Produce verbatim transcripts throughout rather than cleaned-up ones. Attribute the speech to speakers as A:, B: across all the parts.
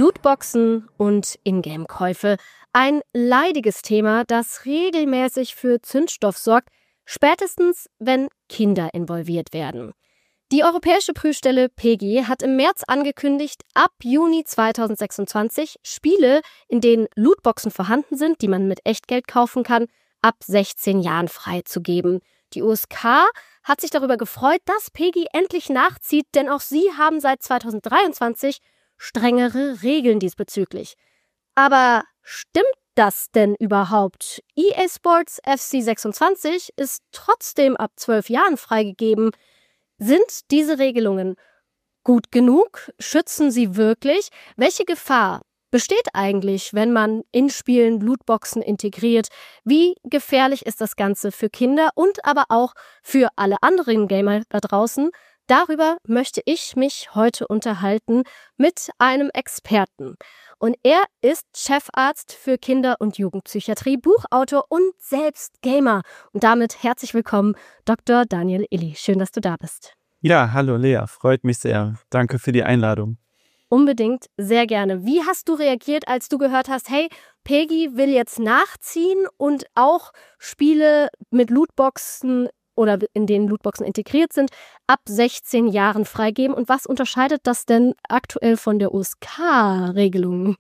A: Lootboxen und Ingame-Käufe. Ein leidiges Thema, das regelmäßig für Zündstoff sorgt, spätestens wenn Kinder involviert werden. Die Europäische Prüfstelle P G hat im März angekündigt, ab Juni zweitausendsechsundzwanzig Spiele, in denen Lootboxen vorhanden sind, die man mit Echtgeld kaufen kann, ab sechzehn Jahren freizugeben. Die U S K hat sich darüber gefreut, dass P G endlich nachzieht, denn auch sie haben seit zweitausenddreiundzwanzig strengere Regeln diesbezüglich. Aber stimmt das denn überhaupt? E A Sports F C sechsundzwanzig ist trotzdem ab zwölf Jahren freigegeben. Sind diese Regelungen gut genug? Schützen sie wirklich? Welche Gefahr besteht eigentlich, wenn man in Spielen Lootboxen integriert? Wie gefährlich ist das Ganze für Kinder und aber auch für alle anderen Gamer da draußen? Darüber möchte ich mich heute unterhalten mit einem Experten. Und er ist Chefarzt für Kinder- und Jugendpsychiatrie, Buchautor und selbst Gamer. Und damit herzlich willkommen, Doktor Daniel Illy. Schön, dass du da bist.
B: Ja, hallo Lea, freut mich sehr. Danke für die Einladung.
A: Unbedingt, sehr gerne. Wie hast du reagiert, als du gehört hast, hey, P G will jetzt nachziehen und auch Spiele mit Lootboxen oder in denen Lootboxen integriert sind, ab sechzehn Jahren freigeben? Und was unterscheidet das denn aktuell von der U S K-Regelung?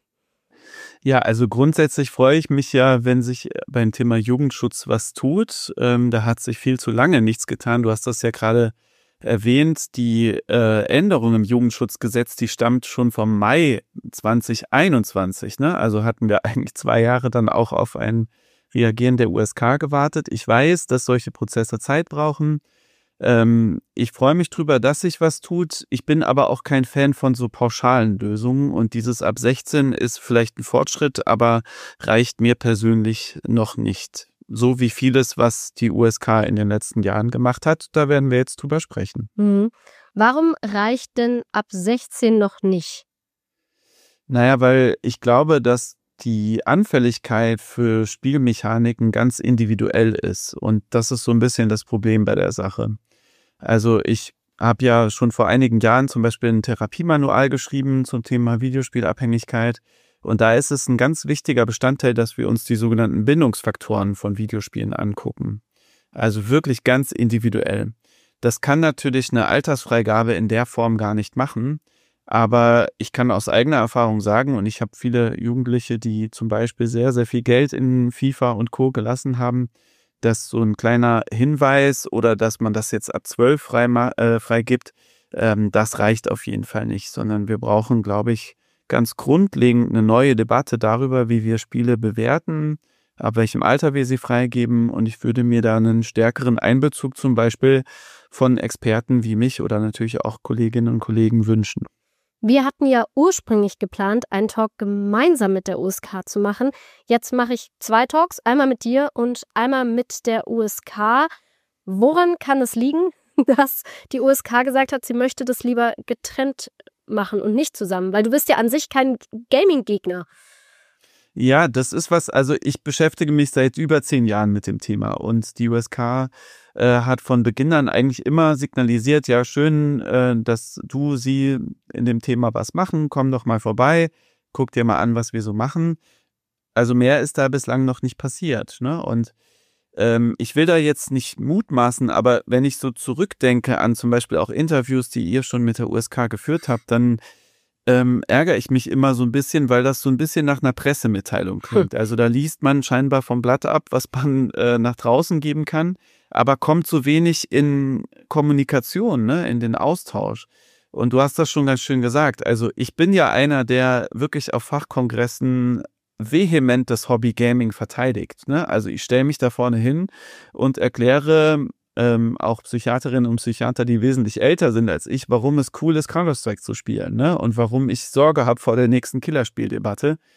B: Ja, also grundsätzlich freue ich mich ja, wenn sich beim Thema Jugendschutz was tut. Ähm, da hat sich viel zu lange nichts getan. Du hast das ja gerade erwähnt. Die äh, Änderung im Jugendschutzgesetz, die stammt schon vom Mai zweitausendeinundzwanzig. Ne? Also hatten wir eigentlich zwei Jahre dann auch auf ein Reagieren der U S K gewartet. Ich weiß, dass solche Prozesse Zeit brauchen. Ähm, ich freue mich drüber, dass sich was tut. Ich bin aber auch kein Fan von so pauschalen Lösungen. Und dieses ab sechzehn ist vielleicht ein Fortschritt, aber reicht mir persönlich noch nicht. So wie vieles, was die U S K in den letzten Jahren gemacht hat. Da werden wir jetzt drüber sprechen.
A: Mhm. Warum reicht denn ab sechzehn noch nicht?
B: Naja, weil ich glaube, dass die Anfälligkeit für Spielmechaniken ganz individuell ist. Und das ist so ein bisschen das Problem bei der Sache. Also ich habe ja schon vor einigen Jahren zum Beispiel ein Therapiemanual geschrieben zum Thema Videospielabhängigkeit. Und da ist es ein ganz wichtiger Bestandteil, dass wir uns die sogenannten Bindungsfaktoren von Videospielen angucken. Also wirklich ganz individuell. Das kann natürlich eine Altersfreigabe in der Form gar nicht machen. Aber ich kann aus eigener Erfahrung sagen, und ich habe viele Jugendliche, die zum Beispiel sehr, sehr viel Geld in FIFA und Co. gelassen haben, dass so ein kleiner Hinweis oder dass man das jetzt ab zwölf frei, äh, freigibt, ähm, das reicht auf jeden Fall nicht, sondern wir brauchen, glaube ich, ganz grundlegend eine neue Debatte darüber, wie wir Spiele bewerten, ab welchem Alter wir sie freigeben, und ich würde mir da einen stärkeren Einbezug zum Beispiel von Experten wie mich oder natürlich auch Kolleginnen und Kollegen wünschen.
A: Wir hatten ja ursprünglich geplant, einen Talk gemeinsam mit der U S K zu machen. Jetzt mache ich zwei Talks, einmal mit dir und einmal mit der U S K. Woran kann es liegen, dass die U S K gesagt hat, sie möchte das lieber getrennt machen und nicht zusammen? Weil du bist ja an sich kein Gaming-Gegner.
B: Ja, das ist was, also ich beschäftige mich seit über zehn Jahren mit dem Thema und die U S K äh, hat von Beginn an eigentlich immer signalisiert, ja schön, äh, dass du, sie in dem Thema was machen, komm doch mal vorbei, guck dir mal an, was wir so machen. Also mehr ist da bislang noch nicht passiert, ne? Und ähm, ich will da jetzt nicht mutmaßen, aber wenn ich so zurückdenke an zum Beispiel auch Interviews, die ihr schon mit der U S K geführt habt, dann Ähm, ärgere ich mich immer so ein bisschen, weil das so ein bisschen nach einer Pressemitteilung klingt. Also da liest man scheinbar vom Blatt ab, was man äh, nach draußen geben kann, aber kommt so wenig in Kommunikation, ne, in den Austausch. Und du hast das schon ganz schön gesagt. Also ich bin ja einer, der wirklich auf Fachkongressen vehement das Hobby Gaming verteidigt, ne? Also ich stelle mich da vorne hin und erkläre Ähm, auch Psychiaterinnen und Psychiater, die wesentlich älter sind als ich, warum es cool ist, Counter-Strike zu spielen, ne? Und warum ich Sorge habe vor der nächsten Killerspieldebatte.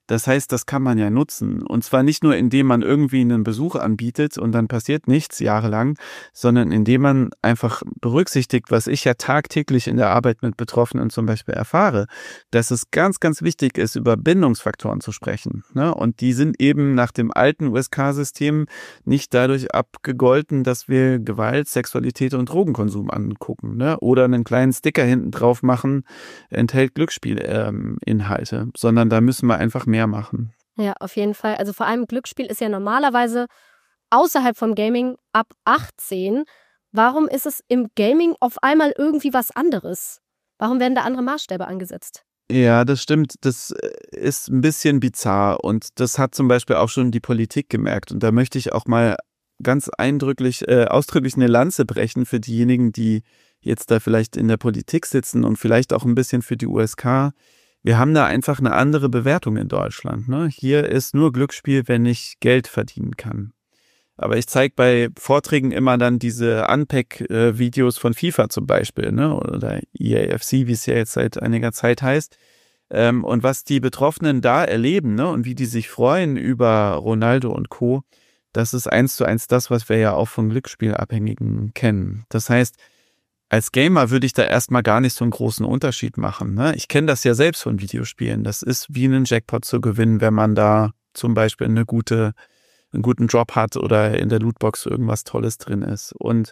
B: Das heißt, das kann man ja nutzen. Und zwar nicht nur, indem man irgendwie einen Besuch anbietet und dann passiert nichts jahrelang, sondern indem man einfach berücksichtigt, was ich ja tagtäglich in der Arbeit mit Betroffenen zum Beispiel erfahre, dass es ganz, ganz wichtig ist, über Bindungsfaktoren zu sprechen. Ne? Und die sind eben nach dem alten U S K-System nicht dadurch abgegolten, dass wir Gewalt, Sexualität und Drogenkonsum angucken. Ne? Oder einen kleinen Sticker hinten drauf machen, enthält Glücksspielinhalte, ähm, sondern da müssen wir einfach mehr machen.
A: Ja, auf jeden Fall. Also vor allem Glücksspiel ist ja normalerweise außerhalb vom Gaming ab achtzehn. Warum ist es im Gaming auf einmal irgendwie was anderes? Warum werden da andere Maßstäbe angesetzt?
B: Ja, das stimmt. Das ist ein bisschen bizarr und das hat zum Beispiel auch schon die Politik gemerkt. Und da möchte ich auch mal ganz eindrücklich, äh, ausdrücklich eine Lanze brechen für diejenigen, die jetzt da vielleicht in der Politik sitzen und vielleicht auch ein bisschen für die U S K. Wir haben da einfach eine andere Bewertung in Deutschland. Ne? Hier ist nur Glücksspiel, wenn ich Geld verdienen kann. Aber ich zeige bei Vorträgen immer dann diese Unpack-Videos von FIFA zum Beispiel, ne? Oder E A F C, wie es ja jetzt seit einiger Zeit heißt. Ähm, und was die Betroffenen da erleben, ne? Und wie die sich freuen über Ronaldo und Co., das ist eins zu eins das, was wir ja auch von Glücksspielabhängigen kennen. Das heißt, als Gamer würde ich da erstmal gar nicht so einen großen Unterschied machen. Ne? Ich kenne das ja selbst von Videospielen. Das ist wie einen Jackpot zu gewinnen, wenn man da zum Beispiel eine gute, einen guten Drop hat oder in der Lootbox irgendwas Tolles drin ist. Und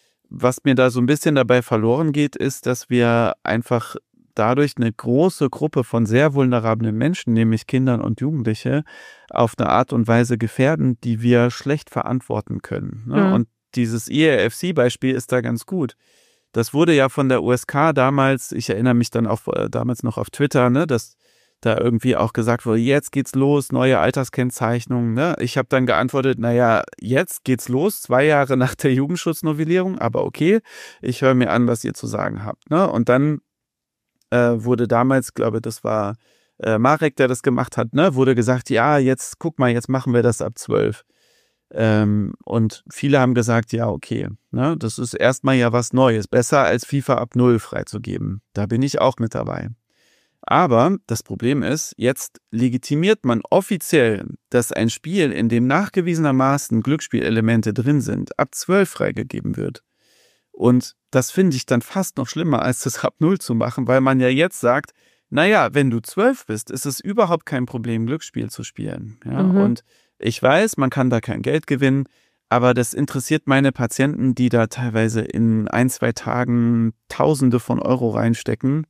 B: was mir da so ein bisschen dabei verloren geht, ist, dass wir einfach dadurch eine große Gruppe von sehr vulnerablen Menschen, nämlich Kindern und Jugendliche, auf eine Art und Weise gefährden, die wir schlecht verantworten können. Ne?
A: Mhm.
B: Und dieses E A F C-Beispiel ist da ganz gut. Das wurde ja von der U S K damals, ich erinnere mich dann auch äh, damals noch auf Twitter, ne, dass da irgendwie auch gesagt wurde, jetzt geht's los, neue Alterskennzeichnung. Ne? Ich habe dann geantwortet, naja, jetzt geht's los, zwei Jahre nach der Jugendschutznovellierung, aber okay, ich höre mir an, was ihr zu sagen habt. Ne? Und dann äh, wurde damals, glaube ich, das war äh, Marek, der das gemacht hat, ne, wurde gesagt, ja, jetzt guck mal, jetzt machen wir das ab zwölf. Ähm, und viele haben gesagt, ja, okay, ne, das ist erstmal ja was Neues, besser als FIFA ab null freizugeben. Da bin ich auch mit dabei. Aber das Problem ist, jetzt legitimiert man offiziell, dass ein Spiel, in dem nachgewiesenermaßen Glücksspielelemente drin sind, ab zwölf freigegeben wird. Und das finde ich dann fast noch schlimmer, als das ab null zu machen, weil man ja jetzt sagt, naja, wenn du zwölf bist, ist es überhaupt kein Problem, Glücksspiel zu spielen. Ja?
A: Mhm.
B: Und ich weiß, man kann da kein Geld gewinnen, aber das interessiert meine Patienten, die da teilweise in ein, zwei Tagen Tausende von Euro reinstecken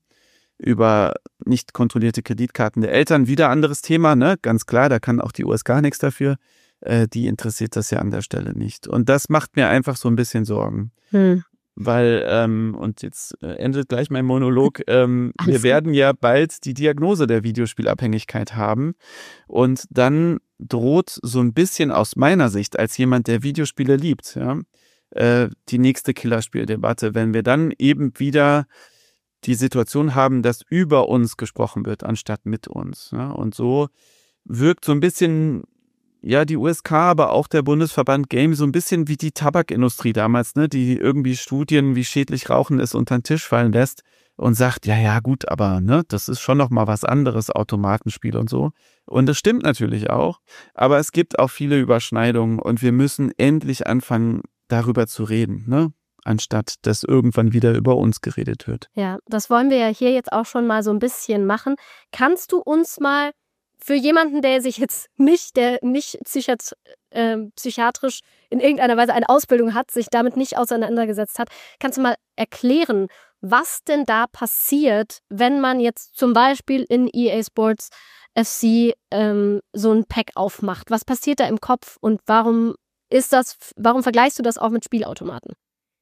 B: über nicht kontrollierte Kreditkarten der Eltern. Wieder anderes Thema, ne? Ganz klar, da kann auch die U S K nichts dafür. Äh, die interessiert das ja an der Stelle nicht. Und das macht mir einfach so ein bisschen Sorgen.
A: Hm.
B: Weil, ähm, und jetzt äh, endet gleich mein Monolog, ähm, wir
A: gut.
B: werden ja bald die Diagnose der Videospielabhängigkeit haben und dann droht so ein bisschen aus meiner Sicht als jemand, der Videospiele liebt, ja, äh, die nächste Killerspieldebatte, wenn wir dann eben wieder die Situation haben, dass über uns gesprochen wird, anstatt mit uns. Ja? Und so wirkt so ein bisschen ja, die U S K, aber auch der Bundesverband Game so ein bisschen wie die Tabakindustrie damals, ne, die irgendwie Studien, wie schädlich Rauchen ist, unter den Tisch fallen lässt und sagt, ja, ja, gut, aber ne, das ist schon noch mal was anderes, Automatenspiel und so. Und das stimmt natürlich auch, aber es gibt auch viele Überschneidungen und wir müssen endlich anfangen, darüber zu reden, ne? Anstatt dass irgendwann wieder über uns geredet wird.
A: Ja, das wollen wir ja hier jetzt auch schon mal so ein bisschen machen. Kannst du uns mal für jemanden, der sich jetzt nicht, der nicht psychiat- äh, psychiatrisch in irgendeiner Weise eine Ausbildung hat, sich damit nicht auseinandergesetzt hat, kannst du mal erklären, was denn da passiert, wenn man jetzt zum Beispiel in E A Sports F C ähm, so ein Pack aufmacht? Was passiert da im Kopf und warum ist das, warum vergleichst du das auch mit Spielautomaten?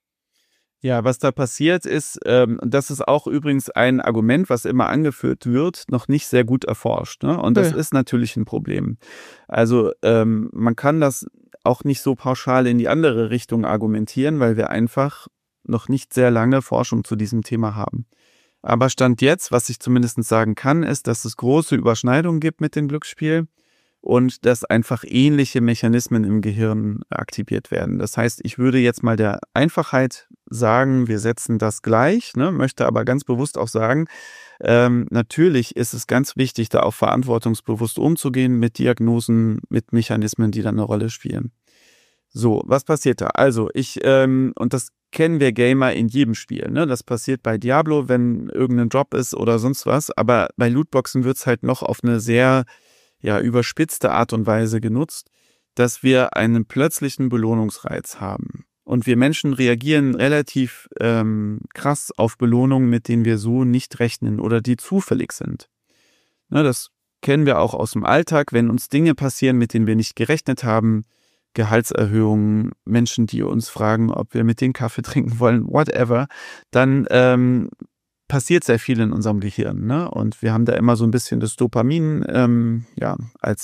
B: Ja, was da passiert ist, ähm, das ist auch übrigens ein Argument, was immer angeführt wird, noch nicht sehr gut erforscht. Ne? Und das
A: Ja.
B: ist natürlich ein Problem. Also ähm, man kann das auch nicht so pauschal in die andere Richtung argumentieren, weil wir einfach noch nicht sehr lange Forschung zu diesem Thema haben. Aber Stand jetzt, was ich zumindest sagen kann, ist, dass es große Überschneidungen gibt mit dem Glücksspiel und dass einfach ähnliche Mechanismen im Gehirn aktiviert werden. Das heißt, ich würde jetzt mal der Einfachheit sagen, wir setzen das gleich, ne, möchte aber ganz bewusst auch sagen, ähm, natürlich ist es ganz wichtig, da auch verantwortungsbewusst umzugehen mit Diagnosen, mit Mechanismen, die dann eine Rolle spielen. So, was passiert da? Also ich, ähm, und das kennen wir Gamer in jedem Spiel, ne? Das passiert bei Diablo, wenn irgendein Drop ist oder sonst was, aber bei Lootboxen wird es halt noch auf eine sehr, ja, überspitzte Art und Weise genutzt, dass wir einen plötzlichen Belohnungsreiz haben. Und wir Menschen reagieren relativ ähm, krass auf Belohnungen, mit denen wir so nicht rechnen oder die zufällig sind. Ne, das kennen wir auch aus dem Alltag, wenn uns Dinge passieren, mit denen wir nicht gerechnet haben, Gehaltserhöhungen, Menschen, die uns fragen, ob wir mit denen Kaffee trinken wollen, whatever, dann ähm, passiert sehr viel in unserem Gehirn. Ne? Und wir haben da immer so ein bisschen das Dopamin ähm, ja, als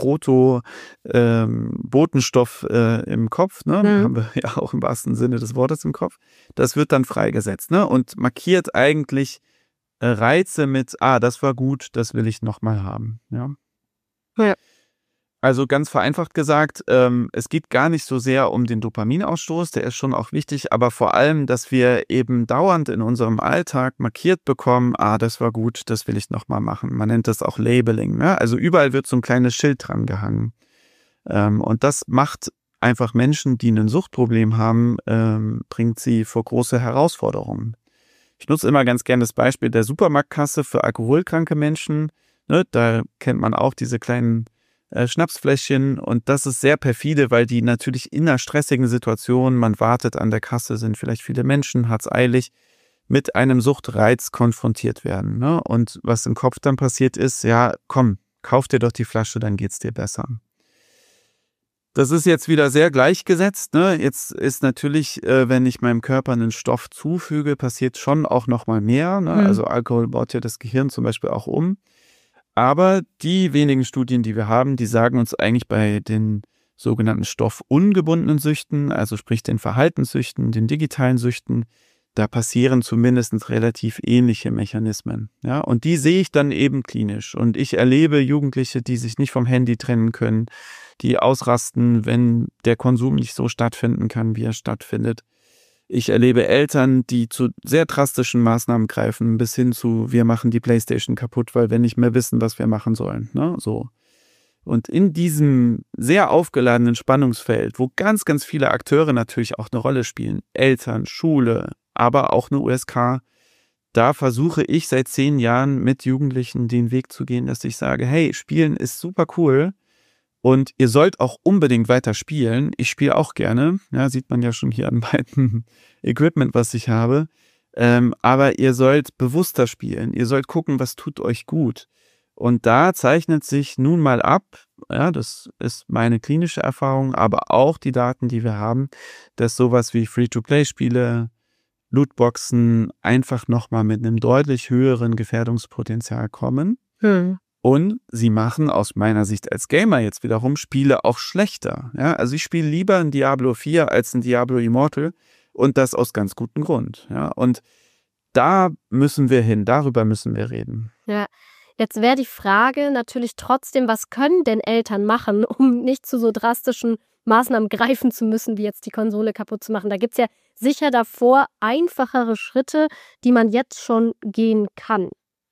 B: Proto-Botenstoff ähm, äh, im Kopf. Ne? Mhm. Haben wir ja auch im wahrsten Sinne des Wortes im Kopf. Das wird dann freigesetzt, ne? Und markiert eigentlich äh, Reize mit, ah, das war gut, das will ich nochmal haben. Ja. Ja. Also ganz vereinfacht gesagt, ähm, es geht gar nicht so sehr um den Dopaminausstoß, der ist schon auch wichtig, aber vor allem, dass wir eben dauernd in unserem Alltag markiert bekommen, ah, das war gut, das will ich nochmal machen. Man nennt das auch Labeling, ne? Also überall wird so ein kleines Schild dran gehangen. Ähm, und das macht einfach Menschen, die ein Suchtproblem haben, ähm, bringt sie vor große Herausforderungen. Ich nutze immer ganz gerne das Beispiel der Supermarktkasse für alkoholkranke Menschen. Ne? Da kennt man auch diese kleinen Schnapsfläschchen und das ist sehr perfide, weil die natürlich in einer stressigen Situation, man wartet an der Kasse, sind vielleicht viele Menschen, hat's eilig, mit einem Suchtreiz konfrontiert werden. Ne? Und was im Kopf dann passiert ist, ja, komm, kauf dir doch die Flasche, dann geht's dir besser. Das ist jetzt wieder sehr gleichgesetzt. Ne? Jetzt ist natürlich, äh, wenn ich meinem Körper einen Stoff zufüge, passiert schon auch noch mal mehr. Ne? Mhm. Also Alkohol baut ja das Gehirn zum Beispiel auch um. Aber die wenigen Studien, die wir haben, die sagen uns eigentlich bei den sogenannten stoffungebundenen Süchten, also sprich den Verhaltenssüchten, den digitalen Süchten, da passieren zumindest relativ ähnliche Mechanismen. Ja? Und die sehe ich dann eben klinisch. Und ich erlebe Jugendliche, die sich nicht vom Handy trennen können, die ausrasten, wenn der Konsum nicht so stattfinden kann, wie er stattfindet. Ich erlebe Eltern, die zu sehr drastischen Maßnahmen greifen, bis hin zu, wir machen die Playstation kaputt, weil wir nicht mehr wissen, was wir machen sollen. Ne? So. Und in diesem sehr aufgeladenen Spannungsfeld, wo ganz, ganz viele Akteure natürlich auch eine Rolle spielen, Eltern, Schule, aber auch eine U S K, da versuche ich seit zehn Jahren mit Jugendlichen den Weg zu gehen, dass ich sage, hey, Spielen ist super cool. Und ihr sollt auch unbedingt weiter spielen. Ich spiele auch gerne. Ja, sieht man ja schon hier an meinem Equipment, was ich habe. Ähm, aber ihr sollt bewusster spielen. Ihr sollt gucken, was tut euch gut. Und da zeichnet sich nun mal ab, ja, das ist meine klinische Erfahrung, aber auch die Daten, die wir haben, dass sowas wie Free-to-Play-Spiele, Lootboxen einfach nochmal mit einem deutlich höheren Gefährdungspotenzial kommen. Hm. Und sie machen aus meiner Sicht als Gamer jetzt wiederum Spiele auch schlechter. Ja, also ich spiele lieber ein Diablo vier als ein Diablo Immortal und das aus ganz gutem Grund. Ja, und da müssen wir hin, darüber müssen wir reden.
A: Ja, jetzt wäre die Frage natürlich trotzdem, was können denn Eltern machen, um nicht zu so drastischen Maßnahmen greifen zu müssen, wie jetzt die Konsole kaputt zu machen? Da gibt es ja sicher davor einfachere Schritte, die man jetzt schon gehen kann.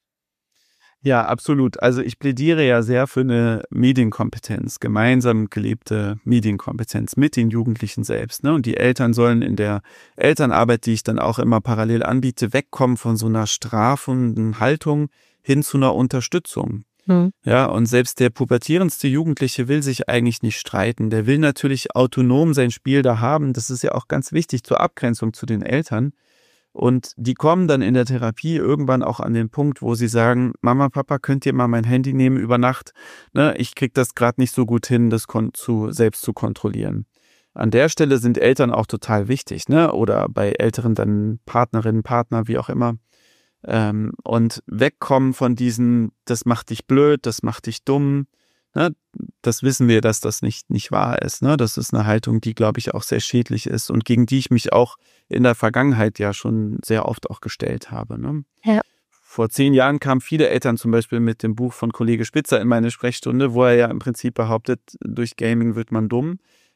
B: Ja, absolut. Also ich plädiere ja sehr für eine Medienkompetenz, gemeinsam gelebte Medienkompetenz mit den Jugendlichen selbst. Ne? Und die Eltern sollen in der Elternarbeit, die ich dann auch immer parallel anbiete, wegkommen von so einer strafenden Haltung hin zu einer Unterstützung. Mhm. Ja, und selbst der pubertierendste Jugendliche will sich eigentlich nicht streiten. Der will natürlich autonom sein Spiel da haben. Das ist ja auch ganz wichtig zur Abgrenzung zu den Eltern. Und die kommen dann in der Therapie irgendwann auch an den Punkt, wo sie sagen, Mama, Papa, könnt ihr mal mein Handy nehmen über Nacht? Ne, ich kriege das gerade nicht so gut hin, das kon- zu, selbst zu kontrollieren. An der Stelle sind Eltern auch total wichtig, ne? Oder bei Älteren dann Partnerinnen, Partner, wie auch immer. Ähm, und wegkommen von diesen, das macht dich blöd, das macht dich dumm. Ne? Das wissen wir, dass das nicht, nicht wahr ist. Ne? Das ist eine Haltung, die, glaube ich, auch sehr schädlich ist und gegen die ich mich auch in der Vergangenheit ja schon sehr oft auch gestellt habe. Ne? Ja. Vor zehn Jahren kamen viele Eltern zum Beispiel mit dem Buch von Kollege Spitzer in meine Sprechstunde, wo er ja im Prinzip behauptet, durch Gaming wird man dumm.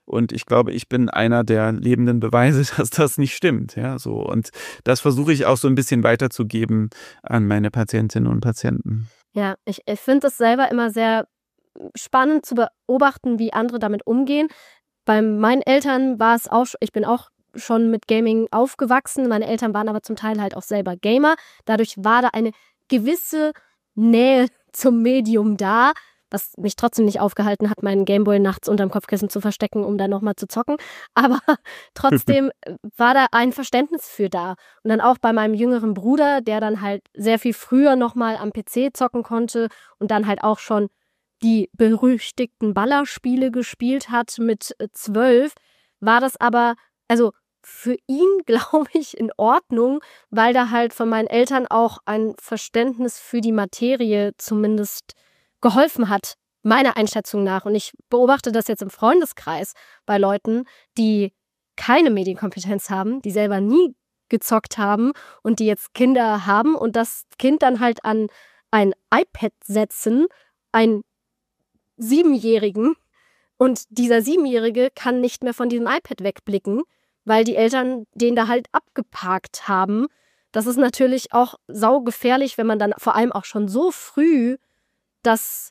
B: Und ich glaube, ich bin einer der lebenden Beweise, dass das nicht stimmt. Ja, so. Und das versuche ich auch so ein bisschen weiterzugeben an meine Patientinnen und Patienten.
A: Ja, ich, ich finde das selber immer sehr spannend zu beobachten, wie andere damit umgehen. Bei meinen Eltern war es auch, ich bin auch schon mit Gaming aufgewachsen. Meine Eltern waren aber zum Teil halt auch selber Gamer. Dadurch war da eine gewisse Nähe zum Medium da, was mich trotzdem nicht aufgehalten hat, meinen Gameboy nachts unterm Kopfkissen zu verstecken, um dann nochmal zu zocken. Aber trotzdem war da ein Verständnis für da. Und dann auch bei meinem jüngeren Bruder, der dann halt sehr viel früher nochmal am P C zocken konnte und dann halt auch schon die berüchtigten Ballerspiele gespielt hat mit zwölf, war das aber, also für ihn, glaube ich, in Ordnung, weil da halt von meinen Eltern auch ein Verständnis für die Materie zumindest geholfen hat, meiner Einschätzung nach. Und ich beobachte das jetzt im Freundeskreis bei Leuten, die keine Medienkompetenz haben, die selber nie gezockt haben und die jetzt Kinder haben und das Kind dann halt an ein iPad setzen, ein Siebenjährigen, und dieser Siebenjährige kann nicht mehr von diesem iPad wegblicken, weil die Eltern den da halt abgeparkt haben. Das ist natürlich auch saugefährlich, wenn man dann vor allem auch schon so früh das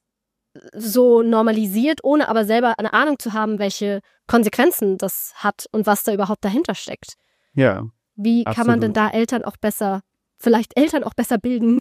A: so normalisiert, ohne aber selber eine Ahnung zu haben, welche Konsequenzen das hat und was da überhaupt dahinter steckt.
B: Ja.
A: Wie
B: absolut.
A: kann man denn da Eltern auch besser, vielleicht Eltern auch besser bilden?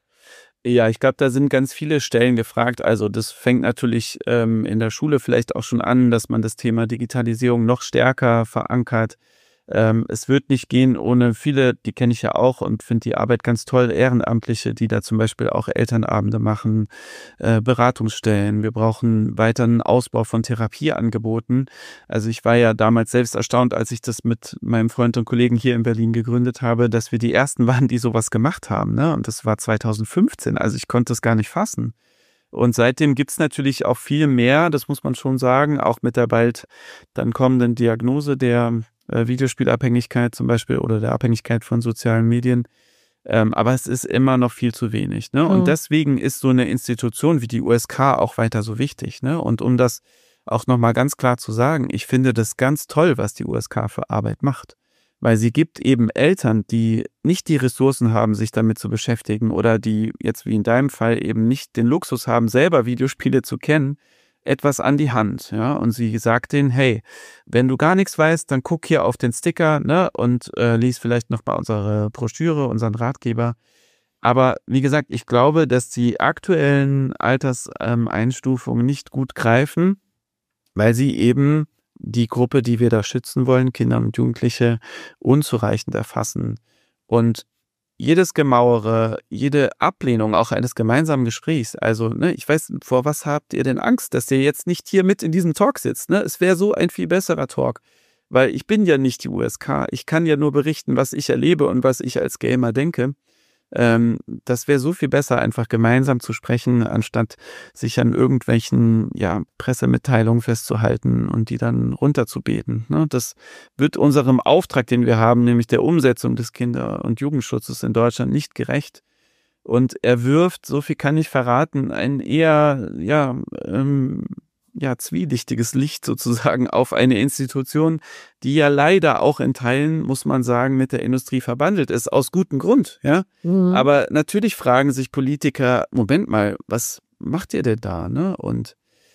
B: Ja, ich glaube, da sind ganz viele Stellen gefragt. Also das fängt natürlich ähm, in der Schule vielleicht auch schon an, dass man das Thema Digitalisierung noch stärker verankert. Ähm, es wird nicht gehen ohne viele, die kenne ich ja auch und finde die Arbeit ganz toll, Ehrenamtliche, die da zum Beispiel auch Elternabende machen, äh, Beratungsstellen. Wir brauchen weiteren Ausbau von Therapieangeboten. Also ich war ja damals selbst erstaunt, als ich das mit meinem Freund und Kollegen hier in Berlin gegründet habe, dass wir die Ersten waren, die sowas gemacht haben. Ne? Und das war zweitausendfünfzehn, also ich konnte das gar nicht fassen. Und seitdem gibt es natürlich auch viel mehr, das muss man schon sagen, auch mit der bald dann kommenden Diagnose der äh, Videospielabhängigkeit zum Beispiel oder der Abhängigkeit von sozialen Medien. Ähm, aber es ist immer noch viel zu wenig. Ne? Und
A: Mhm.
B: deswegen ist so eine Institution wie die U S K auch weiter so wichtig. Ne? Und um das auch nochmal ganz klar zu sagen, ich finde das ganz toll, was die U S K für Arbeit macht. Weil sie gibt eben Eltern, die nicht die Ressourcen haben, sich damit zu beschäftigen oder die jetzt wie in deinem Fall eben nicht den Luxus haben, selber Videospiele zu kennen, etwas an die Hand. Ja? Und sie sagt denen, hey, wenn du gar nichts weißt, dann guck hier auf den Sticker, ne, und äh, lies vielleicht noch mal unsere Broschüre, unseren Ratgeber. Aber wie gesagt, ich glaube, dass die aktuellen Alterseinstufungen ähm, nicht gut greifen, weil sie eben die Gruppe, die wir da schützen wollen, Kinder und Jugendliche, unzureichend erfassen. Und jedes Gemauere, jede Ablehnung auch eines gemeinsamen Gesprächs, also ne, ich weiß, vor was habt ihr denn Angst, dass ihr jetzt nicht hier mit in diesem Talk sitzt? Ne? Es wäre so ein viel besserer Talk, weil ich bin ja nicht die U S K. Ich kann ja nur berichten, was ich erlebe und was ich als Gamer denke. Ähm, das wäre so viel besser, einfach gemeinsam zu sprechen, anstatt sich an irgendwelchen ja, Pressemitteilungen festzuhalten und die dann runterzubeten. Ne? Das wird unserem Auftrag, den wir haben, nämlich der Umsetzung des Kinder- und Jugendschutzes in Deutschland, nicht gerecht. Und er wirft, so viel kann ich verraten, ein eher ja, ähm, ja, zwielichtiges Licht sozusagen auf eine Institution, die ja leider auch in Teilen, muss man sagen, mit der Industrie verbandelt ist, aus gutem Grund, ja. Mhm. Aber natürlich fragen sich Politiker, Moment mal, was macht ihr denn da, ne? Und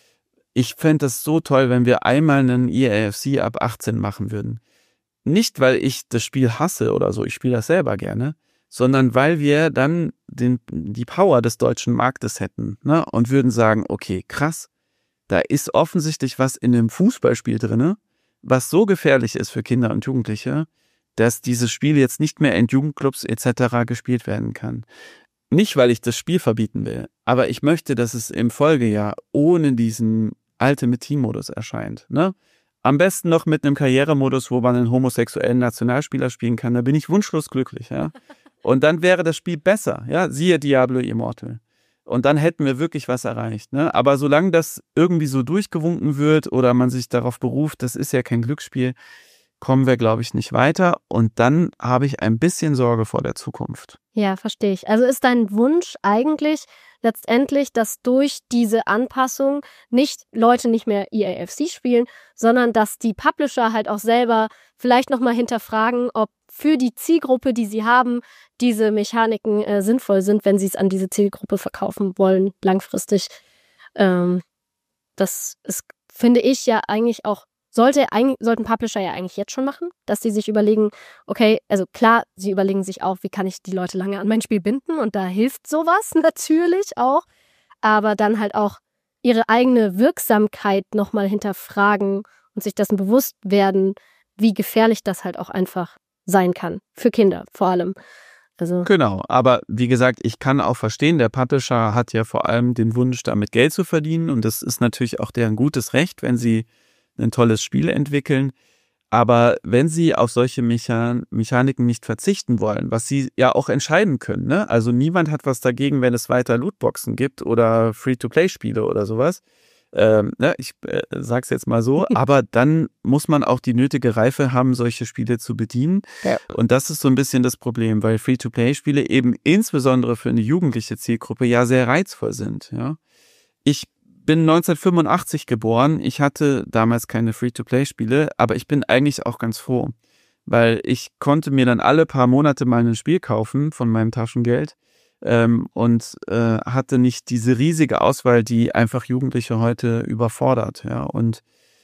B: ich fände das so toll, wenn wir einmal einen E A F C ab achtzehn machen würden. Nicht, weil ich das Spiel hasse oder so, ich spiele das selber gerne, sondern weil wir dann den, die Power des deutschen Marktes hätten, ne? Und würden sagen, okay, krass, da ist offensichtlich was in dem Fußballspiel drin, was so gefährlich ist für Kinder und Jugendliche, dass dieses Spiel jetzt nicht mehr in Jugendclubs et cetera gespielt werden kann. Nicht, weil ich das Spiel verbieten will, aber ich möchte, dass es im Folgejahr ohne diesen Ultimate-Team-Modus erscheint. Ne? Am besten noch mit einem Karrieremodus, wo man einen homosexuellen Nationalspieler spielen kann. Da bin ich wunschlos glücklich. Ja? Und dann wäre das Spiel besser. Ja? Siehe Diablo Immortal. Und dann hätten wir wirklich was erreicht. Ne? Aber solange das irgendwie so durchgewunken wird oder man sich darauf beruft, das ist ja kein Glücksspiel, kommen wir, glaube ich, nicht weiter. Und dann habe ich ein bisschen Sorge vor der Zukunft.
A: Ja, verstehe ich. Also ist dein Wunsch eigentlich letztendlich, dass durch diese Anpassung nicht Leute nicht mehr E A F C spielen, sondern dass die Publisher halt auch selber vielleicht nochmal hinterfragen, ob für die Zielgruppe, die sie haben, diese Mechaniken äh, sinnvoll sind, wenn sie es an diese Zielgruppe verkaufen wollen, langfristig. Ähm, das ist, finde ich, ja eigentlich auch, sollte, eigentlich, sollten Publisher ja eigentlich jetzt schon machen, dass sie sich überlegen, okay, also klar, sie überlegen sich auch, wie kann ich die Leute lange an mein Spiel binden und da hilft sowas natürlich auch, aber dann halt auch ihre eigene Wirksamkeit nochmal hinterfragen und sich dessen bewusst werden, wie gefährlich das halt auch einfach sein kann. Für Kinder vor allem. Also
B: Genau, aber wie gesagt, ich kann auch verstehen, der Publisher hat ja vor allem den Wunsch, damit Geld zu verdienen und das ist natürlich auch deren gutes Recht, wenn sie ein tolles Spiel entwickeln. Aber wenn sie auf solche Mechan- Mechaniken nicht verzichten wollen, was sie ja auch entscheiden können, ne? Also niemand hat was dagegen, wenn es weiter Lootboxen gibt oder Free-to-Play-Spiele oder sowas. Ähm, ne, ich äh, sag's jetzt mal so, aber dann muss man auch die nötige Reife haben, solche Spiele zu bedienen.
A: Ja.
B: Und das ist so ein bisschen das Problem, weil Free-to-Play-Spiele eben insbesondere für eine jugendliche Zielgruppe ja sehr reizvoll sind. Ja, ich bin neunzehnhundertfünfundachtzig geboren. Ich hatte damals keine Free-to-Play-Spiele, aber ich bin eigentlich auch ganz froh, weil ich konnte mir dann alle paar Monate mal ein Spiel kaufen von meinem Taschengeld. Ähm, und äh, hatte nicht diese riesige Auswahl, die einfach Jugendliche heute überfordert. Ja? Und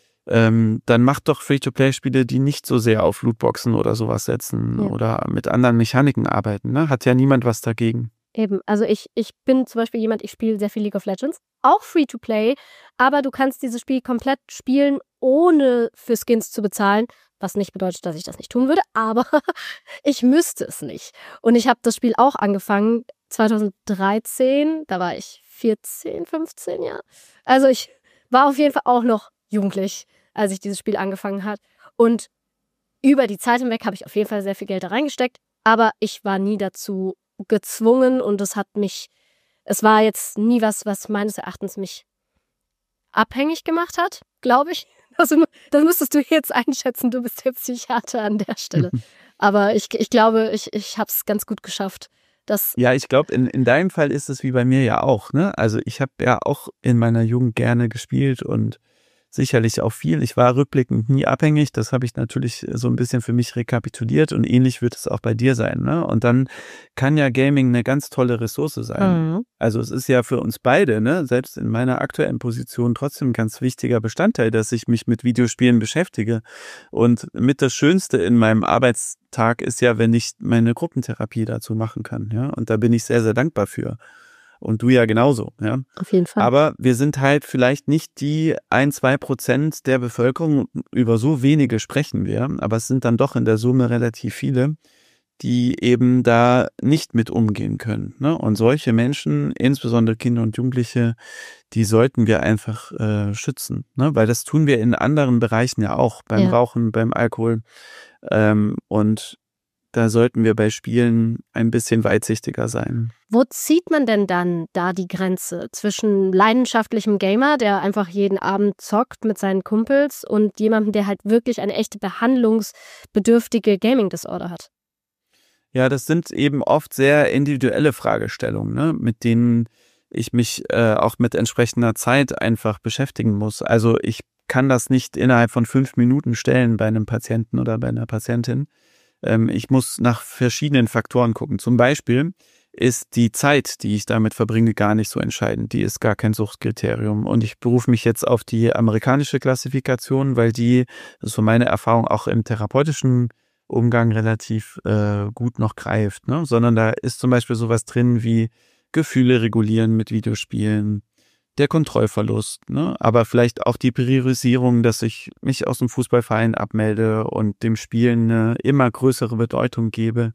B: ähm, dann macht doch Free-to-Play-Spiele, die nicht so sehr auf Lootboxen oder sowas setzen
A: Ja.
B: oder mit anderen Mechaniken arbeiten. Ne? Hat ja niemand was dagegen.
A: Eben, also ich, ich bin zum Beispiel jemand, ich spiele sehr viel League of Legends, auch Free-to-Play, aber du kannst dieses Spiel komplett spielen, ohne für Skins zu bezahlen, was nicht bedeutet, dass ich das nicht tun würde, aber ich müsste es nicht. Und ich habe das Spiel auch angefangen zweitausenddreizehn, da war ich vierzehn, fünfzehn, ja. Also ich war auf jeden Fall auch noch jugendlich, als ich dieses Spiel angefangen habe. Und über die Zeit hinweg habe ich auf jeden Fall sehr viel Geld da reingesteckt, aber ich war nie dazu gezwungen und es hat mich, es war jetzt nie was, was meines Erachtens mich abhängig gemacht hat, glaube ich. Also, das müsstest du jetzt einschätzen, du bist der Psychiater an der Stelle. Aber ich, ich glaube, ich, ich habe es ganz gut geschafft. Dass
B: Ja, ich glaube, in, in deinem Fall ist es wie bei mir ja auch. Ne? Also ich habe ja auch in meiner Jugend gerne gespielt und sicherlich auch viel. Ich war rückblickend nie abhängig. Das habe ich natürlich so ein bisschen für mich rekapituliert und ähnlich wird es auch bei dir sein. Ne? Und dann kann ja Gaming eine ganz tolle Ressource sein.
A: Mhm.
B: Also es ist ja für uns beide, ne, selbst in meiner aktuellen Position trotzdem ein ganz wichtiger Bestandteil, dass ich mich mit Videospielen beschäftige. Und mit das Schönste in meinem Arbeitstag ist ja, wenn ich meine Gruppentherapie dazu machen kann. Ja? Und da bin ich sehr, sehr dankbar für. Und du ja genauso, ja.
A: Auf jeden Fall.
B: Aber wir sind halt vielleicht nicht die ein, zwei Prozent der Bevölkerung, über so wenige sprechen wir, aber es sind dann doch in der Summe relativ viele, die eben da nicht mit umgehen können. Ne? Und solche Menschen, insbesondere Kinder und Jugendliche, die sollten wir einfach äh, schützen, ne? Weil das tun wir in anderen Bereichen ja auch, beim
A: Ja.
B: Rauchen, beim Alkohol. Ähm, und da sollten wir bei Spielen ein bisschen weitsichtiger sein.
A: Wo zieht man denn dann da die Grenze zwischen leidenschaftlichem Gamer, der einfach jeden Abend zockt mit seinen Kumpels, und jemandem, der halt wirklich eine echte behandlungsbedürftige Gaming-Disorder hat?
B: Ja, das sind eben oft sehr individuelle Fragestellungen, ne, mit denen ich mich äh, auch mit entsprechender Zeit einfach beschäftigen muss. Also ich kann das nicht innerhalb von fünf Minuten stellen bei einem Patienten oder bei einer Patientin. Ähm, ich muss nach verschiedenen Faktoren gucken. Zum Beispiel ist die Zeit, die ich damit verbringe, gar nicht so entscheidend. Die ist gar kein Suchtkriterium. Und ich berufe mich jetzt auf die amerikanische Klassifikation, weil die, das ist so meine Erfahrung, auch im therapeutischen Umgang relativ äh, gut noch greift. Ne? Sondern da ist zum Beispiel sowas drin wie Gefühle regulieren mit Videospielen, der Kontrollverlust, ne? Aber vielleicht auch die Priorisierung, dass ich mich aus dem Fußballverein abmelde und dem Spielen eine immer größere Bedeutung gebe.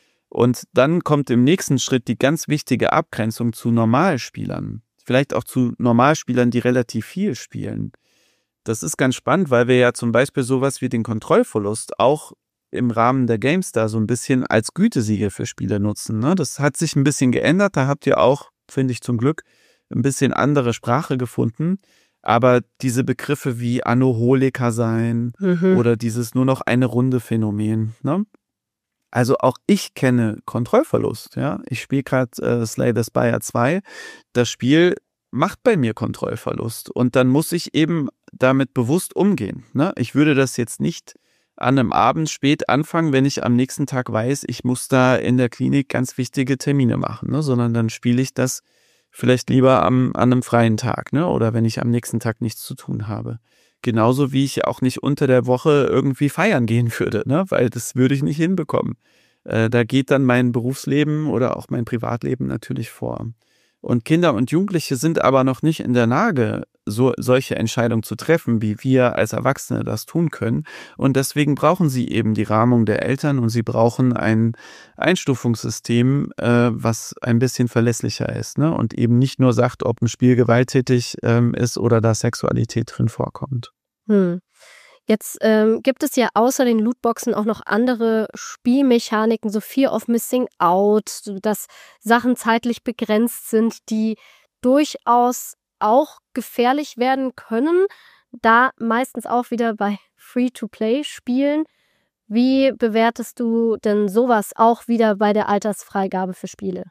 B: Und dann kommt im nächsten Schritt die ganz wichtige Abgrenzung zu Normalspielern. Vielleicht auch zu Normalspielern, die relativ viel spielen. Das ist ganz spannend, weil wir ja zum Beispiel sowas wie den Kontrollverlust auch im Rahmen der GameStar so ein bisschen als Gütesiegel für Spiele nutzen. Ne? Das hat sich ein bisschen geändert. Da habt ihr auch, finde ich zum Glück, ein bisschen andere Sprache gefunden. Aber diese Begriffe wie Anoholiker sein
A: Mhm.
B: oder dieses nur noch eine Runde Phänomen, ne? Also auch ich kenne Kontrollverlust. Ja, ich spiele gerade äh, Slay the Spire zwei. Das Spiel macht bei mir Kontrollverlust und dann muss ich eben damit bewusst umgehen. Ne? Ich würde das jetzt nicht an einem Abend spät anfangen, wenn ich am nächsten Tag weiß, ich muss da in der Klinik ganz wichtige Termine machen, ne? Sondern dann spiele ich das vielleicht lieber am, an einem freien Tag, ne? Oder wenn ich am nächsten Tag nichts zu tun habe. Genauso wie ich auch nicht unter der Woche irgendwie feiern gehen würde, ne? Weil das würde ich nicht hinbekommen. Äh, da geht dann mein Berufsleben oder auch mein Privatleben natürlich vor. Und Kinder und Jugendliche sind aber noch nicht in der Lage, so, solche Entscheidungen zu treffen, wie wir als Erwachsene das tun können. Und deswegen brauchen sie eben die Rahmung der Eltern und sie brauchen ein Einstufungssystem, äh, was ein bisschen verlässlicher ist, ne? Und eben nicht nur sagt, ob ein Spiel gewalttätig ähm, ist oder da Sexualität drin vorkommt.
A: Hm. Jetzt ähm, gibt es ja außer den Lootboxen auch noch andere Spielmechaniken, so Fear of Missing Out, so dass Sachen zeitlich begrenzt sind, die durchaus auch gefährlich werden können, da meistens auch wieder bei Free-to-Play-Spielen. Wie bewertest du denn sowas auch wieder bei der Altersfreigabe für Spiele?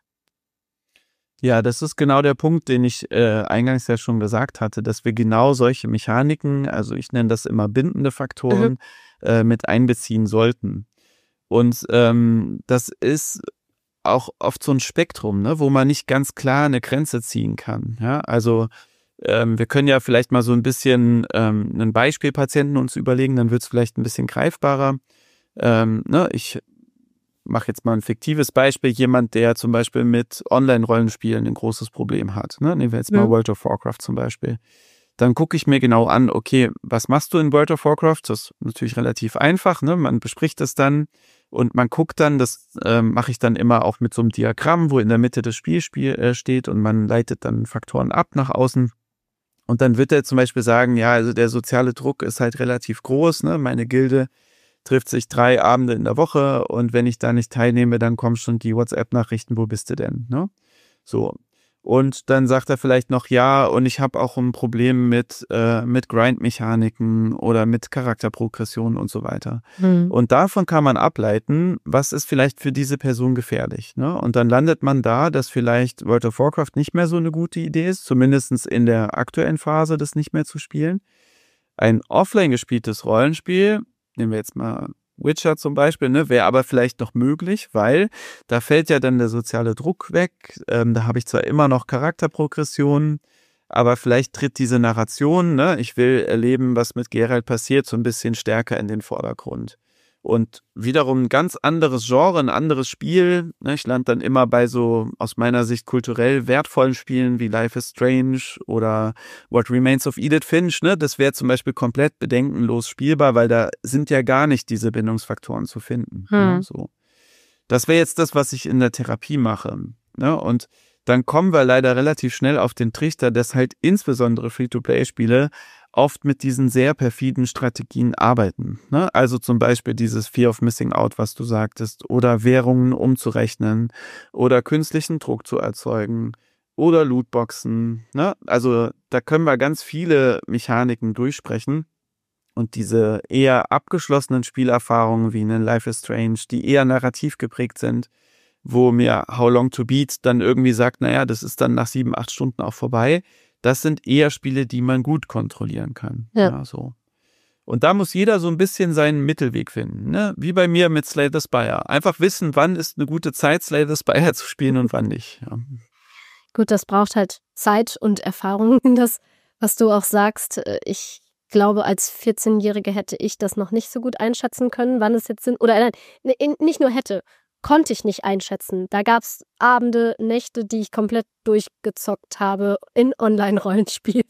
B: Ja, das ist genau der Punkt, den ich äh, eingangs ja schon gesagt hatte, dass wir genau solche Mechaniken, also ich nenne das immer bindende Faktoren, mhm. äh, mit einbeziehen sollten. Und ähm, das ist auch oft so ein Spektrum, ne, wo man nicht ganz klar eine Grenze ziehen kann. Ja, also ähm, wir können ja vielleicht mal so ein bisschen ähm, einen Beispielpatienten uns überlegen, dann wird es vielleicht ein bisschen greifbarer. Ähm, ne, ich mache jetzt mal ein fiktives Beispiel, jemand, der zum Beispiel mit Online-Rollenspielen ein großes Problem hat. Ne? Nehmen wir jetzt mal ja. World of Warcraft zum Beispiel. Dann gucke ich mir genau an, okay, was machst du in World of Warcraft? Das ist natürlich relativ einfach, ne? Man bespricht das dann und man guckt dann, das äh, mache ich dann immer auch mit so einem Diagramm, wo in der Mitte das Spiel, Spiel äh, steht und man leitet dann Faktoren ab nach außen. Und dann wird er zum Beispiel sagen, ja, also der soziale Druck ist halt relativ groß, ne? Meine Gilde trifft sich drei Abende in der Woche und wenn ich da nicht teilnehme, dann kommen schon die WhatsApp-Nachrichten, wo bist du denn? Ne? So. Und dann sagt er vielleicht noch, ja, und ich habe auch ein Problem mit, äh, mit Grind-Mechaniken oder mit Charakterprogression und so weiter. Mhm. Und davon kann man ableiten, was ist vielleicht für diese Person gefährlich. Ne? Und dann landet man da, dass vielleicht World of Warcraft nicht mehr so eine gute Idee ist, zumindest in der aktuellen Phase, das nicht mehr zu spielen. Ein offline gespieltes Rollenspiel, nehmen wir jetzt mal Witcher zum Beispiel, ne, wäre aber vielleicht noch möglich, weil da fällt ja dann der soziale Druck weg. Ähm, da habe ich zwar immer noch Charakterprogression, aber vielleicht tritt diese Narration, ne, ich will erleben, was mit Geralt passiert, so ein bisschen stärker in den Vordergrund. Und wiederum ein ganz anderes Genre, ein anderes Spiel. Ne, ich lande dann immer bei so aus meiner Sicht kulturell wertvollen Spielen wie Life is Strange oder What Remains of Edith Finch. Ne, das wäre zum Beispiel komplett bedenkenlos spielbar, weil da sind ja gar nicht diese Bindungsfaktoren zu finden. Hm. Ne, so. Das wäre jetzt das, was ich in der Therapie mache. Ne, und dann kommen wir leider relativ schnell auf den Trichter, dass halt insbesondere Free-to-Play-Spiele oft mit diesen sehr perfiden Strategien arbeiten. Ne? Also zum Beispiel dieses Fear of Missing Out, was du sagtest, oder Währungen umzurechnen oder künstlichen Druck zu erzeugen oder Lootboxen. Ne? Also da können wir ganz viele Mechaniken durchsprechen und diese eher abgeschlossenen Spielerfahrungen wie in Life is Strange, die eher narrativ geprägt sind, wo mir How Long to Beat dann irgendwie sagt, naja, das ist dann nach sieben, acht Stunden auch vorbei. Das sind eher Spiele, die man gut kontrollieren kann. Ja. Ja, so. Und da muss jeder so ein bisschen seinen Mittelweg finden. Ne? Wie bei mir mit Slay the Spire. Einfach wissen, wann ist eine gute Zeit, Slay the Spire zu spielen und wann nicht. Ja.
A: Gut, das braucht halt Zeit und Erfahrung. Das, was du auch sagst, ich glaube, als vierzehnjährige hätte ich das noch nicht so gut einschätzen können, wann es jetzt sind. Oder nein, nicht nur hätte, konnte ich nicht einschätzen. Da gab es Abende, Nächte, die ich komplett durchgezockt habe in Online-Rollenspielen.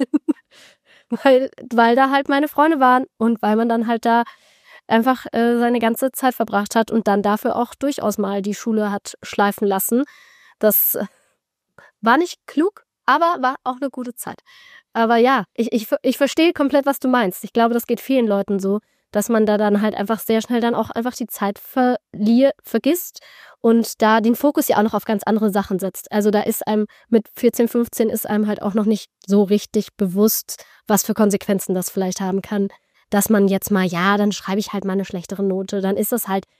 A: weil, weil da halt meine Freunde waren und weil man dann halt da einfach äh, seine ganze Zeit verbracht hat und dann dafür auch durchaus mal die Schule hat schleifen lassen. Das äh, war nicht klug, aber war auch eine gute Zeit. Aber ja, ich, ich, ich verstehe komplett, was du meinst. Ich glaube, das geht vielen Leuten so, dass man da dann halt einfach sehr schnell dann auch einfach die Zeit verliert, vergisst und da den Fokus ja auch noch auf ganz andere Sachen setzt. Also da ist einem mit vierzehn, fünfzehn ist einem halt auch noch nicht so richtig bewusst, was für Konsequenzen das vielleicht haben kann, dass man jetzt mal, ja, dann schreibe ich halt mal eine schlechtere Note, dann ist das halt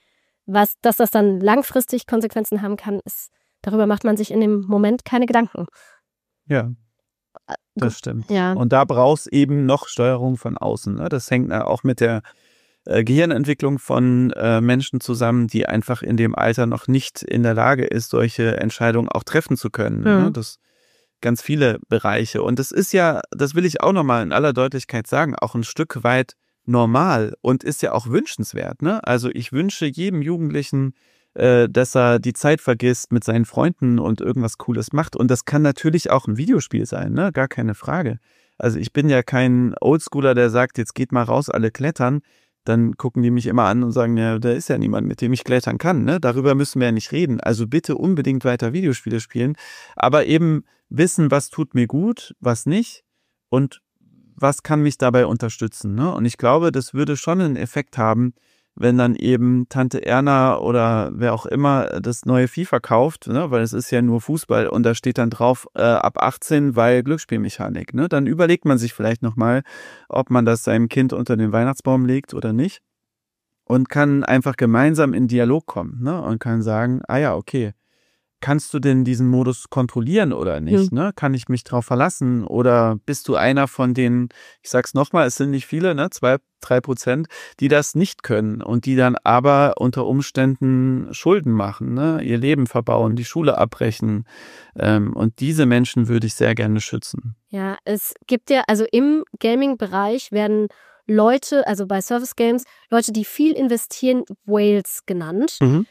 A: Was, dass das dann langfristig Konsequenzen haben kann, ist, darüber macht man sich in dem Moment keine Gedanken.
B: Ja, das stimmt.
A: Ja.
B: Und da brauchst eben noch Steuerung von außen. Ne? Das hängt auch mit der äh, Gehirnentwicklung von äh, Menschen zusammen, die einfach in dem Alter noch nicht in der Lage ist, solche Entscheidungen auch treffen zu können. Mhm. Ne? Das ganz viele Bereiche. Und das ist ja, das will ich auch nochmal in aller Deutlichkeit sagen, auch ein Stück weit normal und ist ja auch wünschenswert. Ne? Also ich wünsche jedem Jugendlichen, äh, dass er die Zeit vergisst mit seinen Freunden und irgendwas Cooles macht. Und das kann natürlich auch ein Videospiel sein, ne? Gar keine Frage. Also ich bin ja kein Oldschooler, der sagt, jetzt geht mal raus, alle klettern. Dann gucken die mich immer an und sagen, ja, da ist ja niemand, mit dem ich klettern kann. Ne? Darüber müssen wir ja nicht reden. Also bitte unbedingt weiter Videospiele spielen. Aber eben wissen, was tut mir gut, was nicht und was kann mich dabei unterstützen. Ne? Und ich glaube, das würde schon einen Effekt haben, wenn dann eben Tante Erna oder wer auch immer das neue FIFA kauft, ne? Weil es ist ja nur Fußball und da steht dann drauf äh, ab achtzehn, weil Glücksspielmechanik. Ne? Dann überlegt man sich vielleicht nochmal, ob man das seinem Kind unter den Weihnachtsbaum legt oder nicht und kann einfach gemeinsam in Dialog kommen, ne? Und kann sagen, ah ja, okay, kannst du denn diesen Modus kontrollieren oder nicht? Mhm. Ne? Kann ich mich drauf verlassen? Oder bist du einer von den, ich sag's nochmal, es sind nicht viele, ne? zwei, drei Prozent, die das nicht können und die dann aber unter Umständen Schulden machen, ne? Ihr Leben verbauen, die Schule abbrechen. Ähm, und diese Menschen würde ich sehr gerne schützen.
A: Ja, es gibt ja, also im Gaming-Bereich werden Leute, also bei Service Games, Leute, die viel investieren, Whales genannt. Mhm.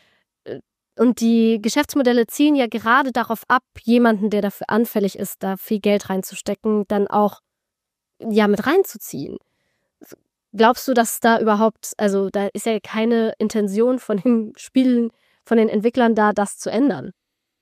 A: Und die Geschäftsmodelle zielen ja gerade darauf ab, jemanden, der dafür anfällig ist, da viel Geld reinzustecken, dann auch ja mit reinzuziehen. Glaubst du, dass da überhaupt, also da ist ja keine Intention von den Spielen, von den Entwicklern da, das zu ändern?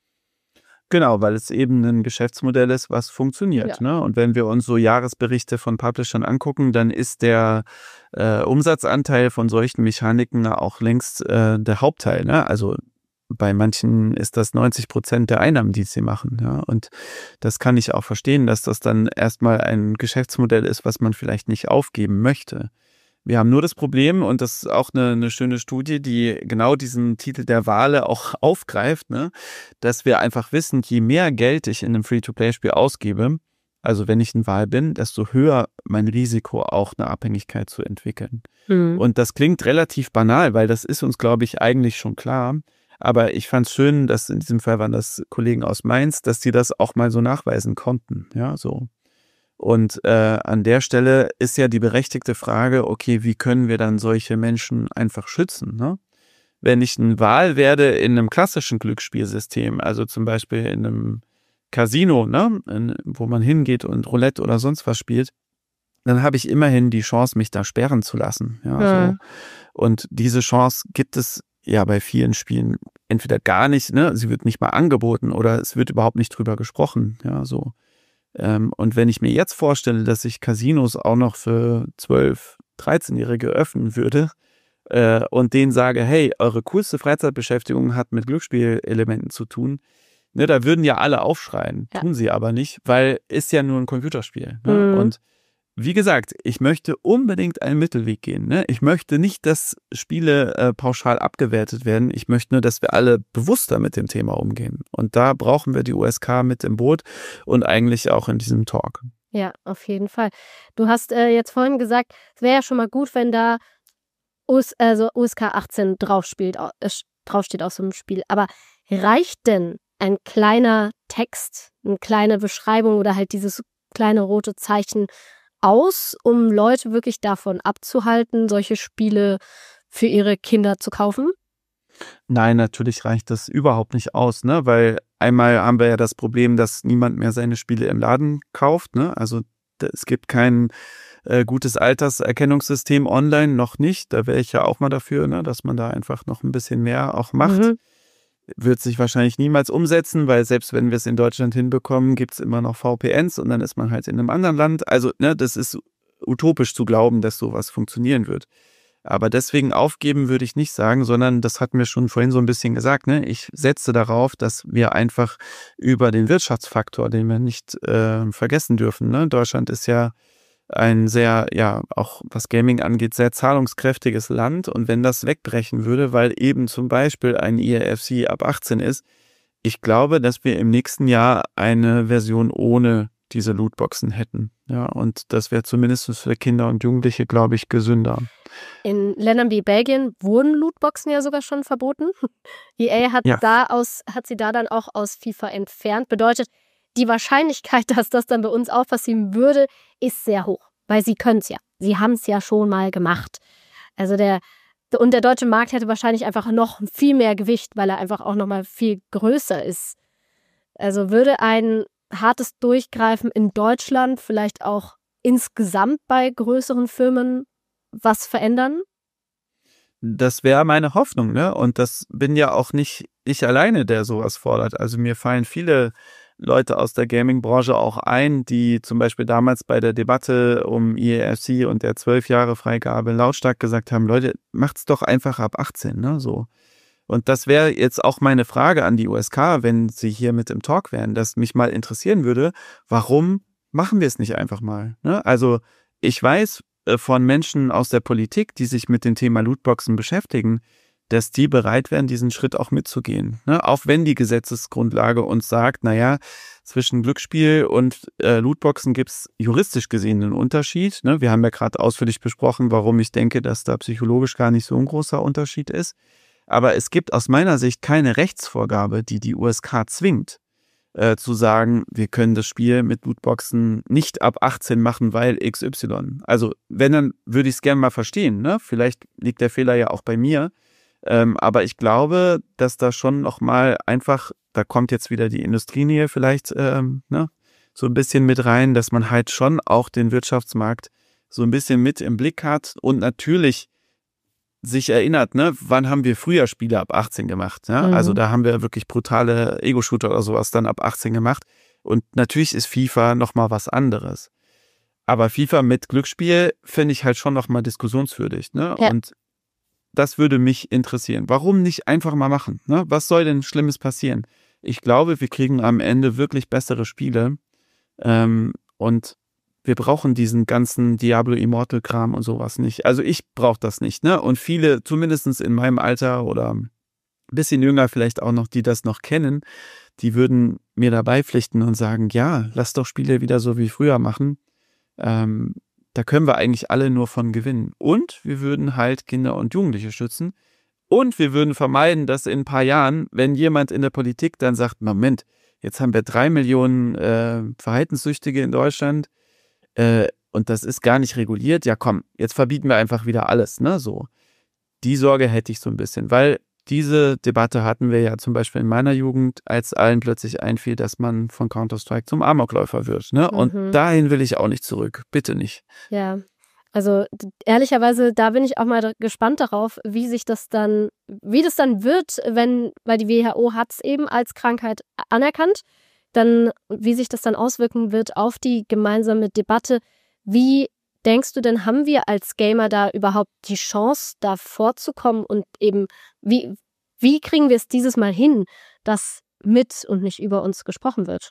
B: Genau, weil es eben ein Geschäftsmodell ist, was funktioniert. Ja. Ne? Und wenn wir uns so Jahresberichte von Publishern angucken, dann ist der äh, Umsatzanteil von solchen Mechaniken auch längst äh, der Hauptteil. Ne? Also bei manchen ist das neunzig Prozent der Einnahmen, die sie machen. Ja? Und das kann ich auch verstehen, dass das dann erstmal ein Geschäftsmodell ist, was man vielleicht nicht aufgeben möchte. Wir haben nur das Problem, und das ist auch eine, eine schöne Studie, die genau diesen Titel der Wale auch aufgreift, ne? Dass wir einfach wissen, je mehr Geld ich in einem Free-to-Play-Spiel ausgebe, also wenn ich ein Wal bin, desto höher mein Risiko, auch eine Abhängigkeit zu entwickeln. Mhm. Und das klingt relativ banal, weil das ist uns, glaube ich, eigentlich schon klar. Aber ich fand es schön, dass in diesem Fall waren das Kollegen aus Mainz, dass die das auch mal so nachweisen konnten. Ja, so. Und äh, an der Stelle ist ja die berechtigte Frage, okay, wie können wir dann solche Menschen einfach schützen? Ne? Wenn ich ein Wal werde in einem klassischen Glücksspielsystem, also zum Beispiel in einem Casino, ne, in, wo man hingeht und Roulette oder sonst was spielt, dann habe ich immerhin die Chance, mich da sperren zu lassen. Ja, ja. So. Und diese Chance gibt es ja bei vielen Spielen entweder gar nicht, ne, sie wird nicht mal angeboten oder es wird überhaupt nicht drüber gesprochen. Ja, so. Ähm, und wenn ich mir jetzt vorstelle, dass ich Casinos auch noch für zwölf-, dreizehnjährige öffnen würde äh, und denen sage, hey, eure coolste Freizeitbeschäftigung hat mit Glücksspielelementen zu tun, ne, da würden ja alle aufschreien, ja. Tun sie aber nicht, weil ist ja nur ein Computerspiel. Ne? Mhm. Und wie gesagt, ich möchte unbedingt einen Mittelweg gehen. Ne? Ich möchte nicht, dass Spiele äh, pauschal abgewertet werden. Ich möchte nur, dass wir alle bewusster mit dem Thema umgehen. Und da brauchen wir die U S K mit im Boot und eigentlich auch in diesem Talk.
A: Ja, auf jeden Fall. Du hast äh, jetzt vorhin gesagt, es wäre ja schon mal gut, wenn da U S, also U S K achtzehn draufspielt, äh, draufsteht aus so einem Spiel. Aber reicht denn ein kleiner Text, eine kleine Beschreibung oder halt dieses kleine rote Zeichen aus, um Leute wirklich davon abzuhalten, solche Spiele für ihre Kinder zu kaufen?
B: Nein, natürlich reicht das überhaupt nicht aus, ne? Weil einmal haben wir ja das Problem, dass niemand mehr seine Spiele im Laden kauft, ne? Also es gibt kein äh, gutes Alterserkennungssystem online, noch nicht. Da wäre ich ja auch mal dafür, ne? Dass man da einfach noch ein bisschen mehr auch macht. Mhm. Wird sich wahrscheinlich niemals umsetzen, weil selbst wenn wir es in Deutschland hinbekommen, gibt es immer noch V P Ns und dann ist man halt in einem anderen Land. Also ne, das ist utopisch zu glauben, dass sowas funktionieren wird. Aber deswegen aufgeben würde ich nicht sagen, sondern das hatten wir schon vorhin so ein bisschen gesagt. Ne? Ich setze darauf, dass wir einfach über den Wirtschaftsfaktor, den wir nicht äh, vergessen dürfen. Ne? Deutschland ist ja ein sehr, ja, auch was Gaming angeht, sehr zahlungskräftiges Land. Und wenn das wegbrechen würde, weil eben zum Beispiel ein E A F C ab achtzehn ist, ich glaube, dass wir im nächsten Jahr eine Version ohne diese Lootboxen hätten. Ja, und das wäre zumindest für Kinder und Jugendliche, glaube ich, gesünder.
A: In Ländern wie Belgien wurden Lootboxen ja sogar schon verboten. E A hat,
B: Ja.
A: da aus, hat sie da dann auch aus FIFA entfernt. Bedeutet, die Wahrscheinlichkeit, dass das dann bei uns auch passieren würde, ist sehr hoch. Weil sie können es ja. Sie haben es ja schon mal gemacht. Also der, und der deutsche Markt hätte wahrscheinlich einfach noch viel mehr Gewicht, weil er einfach auch noch mal viel größer ist. Also würde ein hartes Durchgreifen in Deutschland vielleicht auch insgesamt bei größeren Firmen was verändern?
B: Das wäre meine Hoffnung, ne? Und das bin ja auch nicht ich alleine, der sowas fordert. Also mir fallen viele Leute aus der Gaming-Branche auch ein, die zum Beispiel damals bei der Debatte um E A F C und der zwölf Jahre Freigabe lautstark gesagt haben, Leute, macht's doch einfach ab achtzehn, ne? So. Und das wäre jetzt auch meine Frage an die U S K, wenn sie hier mit im Talk wären, dass mich mal interessieren würde, warum machen wir es nicht einfach mal? Ne? Also ich weiß äh, von Menschen aus der Politik, die sich mit dem Thema Lootboxen beschäftigen, dass die bereit wären, diesen Schritt auch mitzugehen. Ne? Auch wenn die Gesetzesgrundlage uns sagt, naja, zwischen Glücksspiel und äh, Lootboxen gibt es juristisch gesehen einen Unterschied. Ne? Wir haben ja gerade ausführlich besprochen, warum ich denke, dass da psychologisch gar nicht so ein großer Unterschied ist. Aber es gibt aus meiner Sicht keine Rechtsvorgabe, die die U S K zwingt, äh, zu sagen, wir können das Spiel mit Lootboxen nicht ab achtzehn machen, weil X Y. Also wenn, dann würde ich es gerne mal verstehen. Ne? Vielleicht liegt der Fehler ja auch bei mir. Ähm, aber ich glaube, dass da schon noch mal einfach, da kommt jetzt wieder die Industrienähe vielleicht ähm, ne, so ein bisschen mit rein, dass man halt schon auch den Wirtschaftsmarkt so ein bisschen mit im Blick hat und natürlich sich erinnert, ne, wann haben wir früher Spiele ab achtzehn gemacht, ja?
A: Mhm.
B: Also da haben wir wirklich brutale Ego-Shooter oder sowas dann ab achtzehn gemacht und natürlich ist FIFA nochmal was anderes. Aber FIFA mit Glücksspiel finde ich halt schon nochmal diskussionswürdig, ne?
A: Ja.
B: Und das würde mich interessieren. Warum nicht einfach mal machen, ne? Was soll denn Schlimmes passieren? Ich glaube, wir kriegen am Ende wirklich bessere Spiele ähm, und wir brauchen diesen ganzen Diablo Immortal-Kram und sowas nicht. Also ich brauche das nicht, ne? Und viele, zumindest in meinem Alter oder ein bisschen jünger vielleicht auch noch, die das noch kennen, die würden mir dabei pflichten und sagen, ja, lass doch Spiele wieder so wie früher machen. Ähm, da können wir eigentlich alle nur von gewinnen. Und wir würden halt Kinder und Jugendliche schützen. Und wir würden vermeiden, dass in ein paar Jahren, wenn jemand in der Politik dann sagt, Moment, jetzt haben wir drei Millionen äh, Verhaltenssüchtige in Deutschland, Äh, und das ist gar nicht reguliert, ja komm, jetzt verbieten wir einfach wieder alles, ne, so. Die Sorge hätte ich so ein bisschen, weil diese Debatte hatten wir ja zum Beispiel in meiner Jugend, als allen plötzlich einfiel, dass man von Counter-Strike zum Amokläufer wird, ne, und
A: Mhm.
B: dahin will ich auch nicht zurück, bitte nicht.
A: Ja, also d- ehrlicherweise, da bin ich auch mal gespannt darauf, wie sich das dann, wie das dann wird, wenn, weil die W H O hat es eben als Krankheit anerkannt, dann, wie sich das dann auswirken wird auf die gemeinsame Debatte. Wie denkst du denn, haben wir als Gamer da überhaupt die Chance, da vorzukommen und eben, wie, wie kriegen wir es dieses Mal hin, dass mit und nicht über uns gesprochen wird?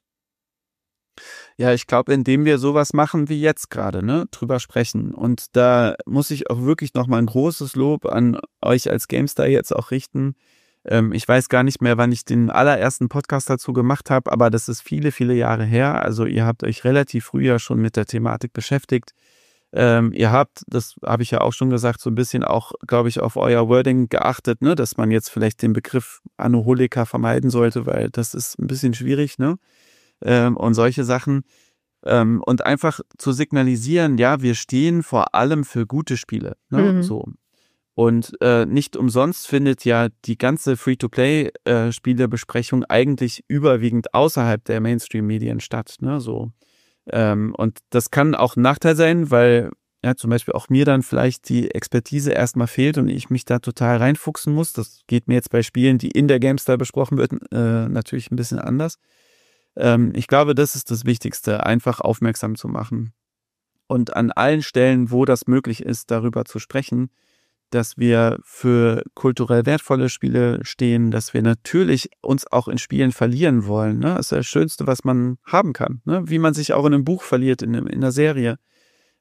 B: Ja, ich glaube, indem wir sowas machen wie jetzt gerade, ne, drüber sprechen. Und da muss ich auch wirklich nochmal ein großes Lob an euch als GameStar jetzt auch richten. Ähm, ich weiß gar nicht mehr, wann ich den allerersten Podcast dazu gemacht habe, aber das ist viele, viele Jahre her. Also ihr habt euch relativ früh ja schon mit der Thematik beschäftigt. Ähm, ihr habt, das habe ich ja auch schon gesagt, so ein bisschen auch, glaube ich, auf euer Wording geachtet, ne, dass man jetzt vielleicht den Begriff Anoholiker vermeiden sollte, weil das ist ein bisschen schwierig, ne? Ähm, und solche Sachen. Ähm, und einfach zu signalisieren, ja, wir stehen vor allem für gute Spiele. Ne?
A: Mhm.
B: So. Und äh, nicht umsonst findet ja die ganze Free-to-Play-Spiele-Besprechung eigentlich überwiegend außerhalb der Mainstream-Medien statt. Ne? So. Ähm, und das kann auch ein Nachteil sein, weil ja zum Beispiel auch mir dann vielleicht die Expertise erstmal fehlt und ich mich da total reinfuchsen muss. Das geht mir jetzt bei Spielen, die in der GameStar besprochen werden, äh, natürlich ein bisschen anders. Ähm, ich glaube, das ist das Wichtigste, einfach aufmerksam zu machen. Und an allen Stellen, wo das möglich ist, darüber zu sprechen, dass wir für kulturell wertvolle Spiele stehen, dass wir natürlich uns auch in Spielen verlieren wollen. Ne? Das ist das Schönste, was man haben kann. Ne? Wie man sich auch in einem Buch verliert, in, in einer Serie.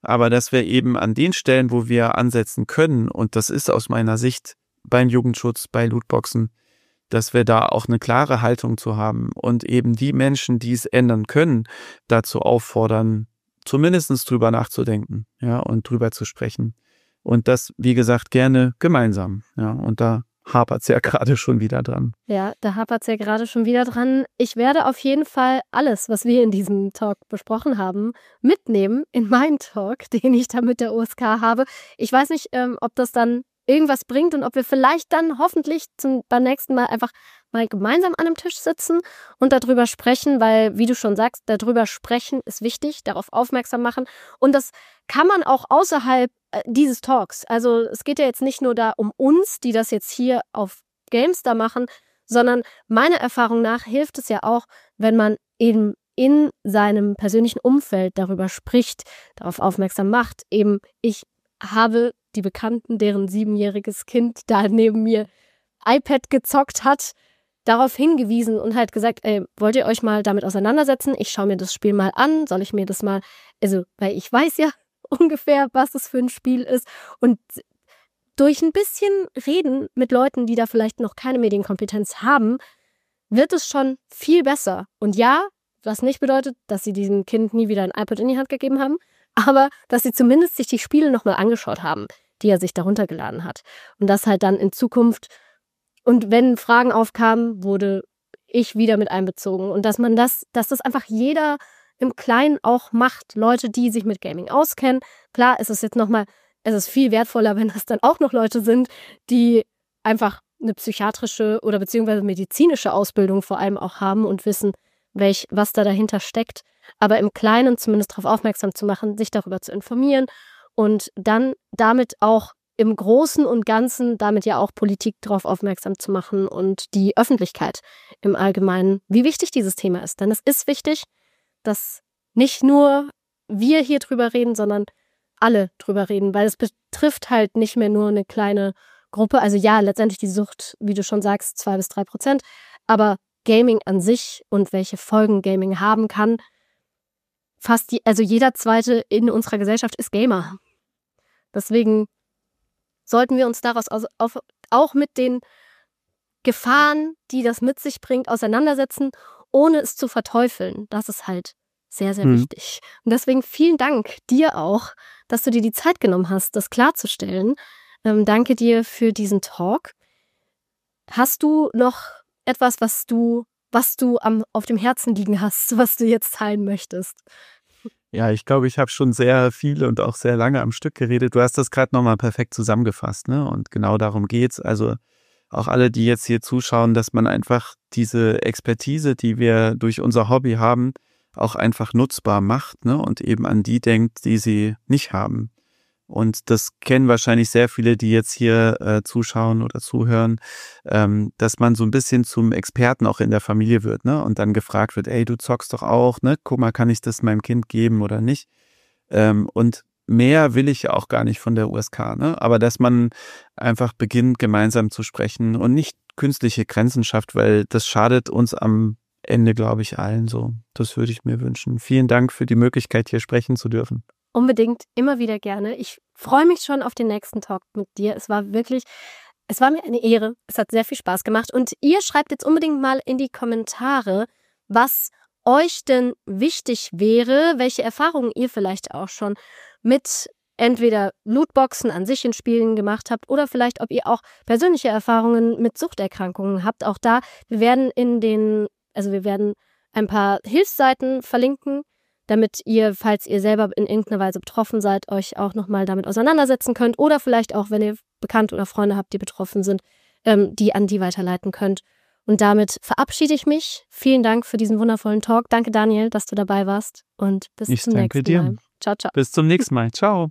B: aber dass wir eben an den Stellen, wo wir ansetzen können, und das ist aus meiner Sicht beim Jugendschutz, bei Lootboxen, dass wir da auch eine klare Haltung zu haben und eben die Menschen, die es ändern können, dazu auffordern, zumindest drüber nachzudenken, ja, und drüber zu sprechen. Und das, wie gesagt, gerne gemeinsam, ja, und da hapert es ja gerade schon wieder dran.
A: Ja, da hapert es ja gerade schon wieder dran. Ich werde auf jeden Fall alles, was wir in diesem Talk besprochen haben, mitnehmen in meinen Talk, den ich da mit der O S K habe. Ich weiß nicht, ähm, ob das dann irgendwas bringt und ob wir vielleicht dann hoffentlich zum, beim nächsten Mal einfach mal gemeinsam an einem Tisch sitzen und darüber sprechen, weil, wie du schon sagst, darüber sprechen ist wichtig, darauf aufmerksam machen. Und das kann man auch außerhalb äh, dieses Talks. Also es geht ja jetzt nicht nur da um uns, die das jetzt hier auf GameStar machen, sondern meiner Erfahrung nach hilft es ja auch, wenn man eben in seinem persönlichen Umfeld darüber spricht, darauf aufmerksam macht. Eben, ich habe die Bekannten, deren siebenjähriges Kind da neben mir iPad gezockt hat, darauf hingewiesen und halt gesagt, ey, wollt ihr euch mal damit auseinandersetzen? Ich schaue mir das Spiel mal an, soll ich mir das mal, also, weil ich weiß ja ungefähr, was das für ein Spiel ist, und durch ein bisschen Reden mit Leuten, die da vielleicht noch keine Medienkompetenz haben, wird es schon viel besser. Und ja, was nicht bedeutet, dass sie diesem Kind nie wieder ein iPad in die Hand gegeben haben, aber dass sie zumindest sich die Spiele nochmal angeschaut haben, die er sich da runtergeladen hat. Und das halt dann in Zukunft, und wenn Fragen aufkamen, wurde ich wieder mit einbezogen. Und dass man das, dass das einfach jeder im Kleinen auch macht. Leute, die sich mit Gaming auskennen. Klar, es ist jetzt nochmal, es ist viel wertvoller, wenn das dann auch noch Leute sind, die einfach eine psychiatrische oder beziehungsweise medizinische Ausbildung vor allem auch haben und wissen, welch, was da dahinter steckt. Aber im Kleinen zumindest darauf aufmerksam zu machen, sich darüber zu informieren und dann damit auch im Großen und Ganzen damit ja auch Politik darauf aufmerksam zu machen und die Öffentlichkeit im Allgemeinen, wie wichtig dieses Thema ist. Denn es ist wichtig, dass nicht nur wir hier drüber reden, sondern alle drüber reden, weil es betrifft halt nicht mehr nur eine kleine Gruppe. Also ja, letztendlich die Sucht, wie du schon sagst, zwei bis drei Prozent, aber Gaming an sich und welche Folgen Gaming haben kann, fast die, also jeder Zweite in unserer Gesellschaft ist Gamer. Deswegen sollten wir uns daraus aus, auf, auch mit den Gefahren, die das mit sich bringt, auseinandersetzen, ohne es zu verteufeln. Das ist halt sehr, sehr hm. wichtig. Und deswegen vielen Dank dir auch, dass du dir die Zeit genommen hast, das klarzustellen. Ähm, danke dir für diesen Talk. Hast du noch etwas, was du, was du am, auf dem Herzen liegen hast, was du jetzt teilen möchtest?
B: Ja, ich glaube, ich habe schon sehr viel und auch sehr lange am Stück geredet. Du hast das gerade nochmal perfekt zusammengefasst, ne? Und genau darum geht's. Also auch alle, die jetzt hier zuschauen, dass man einfach diese Expertise, die wir durch unser Hobby haben, auch einfach nutzbar macht, ne? Und eben an die denkt, die sie nicht haben. Und das kennen wahrscheinlich sehr viele, die jetzt hier äh, zuschauen oder zuhören, ähm, dass man so ein bisschen zum Experten auch in der Familie wird, ne? Und dann gefragt wird, ey, du zockst doch auch, ne? Guck mal, kann ich das meinem Kind geben oder nicht? Ähm, und mehr will ich ja auch gar nicht von der U S K, ne? Aber dass man einfach beginnt, gemeinsam zu sprechen und nicht künstliche Grenzen schafft, weil das schadet uns am Ende, glaube ich, allen so. Das würde ich mir wünschen. Vielen Dank für die Möglichkeit, hier sprechen zu dürfen.
A: Unbedingt, immer wieder gerne. Ich freue mich schon auf den nächsten Talk mit dir. Es war wirklich, es war mir eine Ehre. Es hat sehr viel Spaß gemacht. Und ihr schreibt jetzt unbedingt mal in die Kommentare, was euch denn wichtig wäre, welche Erfahrungen ihr vielleicht auch schon mit entweder Lootboxen an sich in Spielen gemacht habt oder vielleicht, ob ihr auch persönliche Erfahrungen mit Suchterkrankungen habt. Auch da, wir werden in den, also wir werden ein paar Hilfsseiten verlinken, damit ihr, falls ihr selber in irgendeiner Weise betroffen seid, euch auch nochmal damit auseinandersetzen könnt oder vielleicht auch, wenn ihr Bekannte oder Freunde habt, die betroffen sind, ähm, die an die weiterleiten könnt. Und damit verabschiede ich mich. Vielen Dank für diesen wundervollen Talk. Danke, Daniel, dass du dabei warst und bis
B: ich
A: zum nächsten
B: dir.
A: Mal. Ciao, ciao.
B: Bis zum nächsten Mal. Ciao.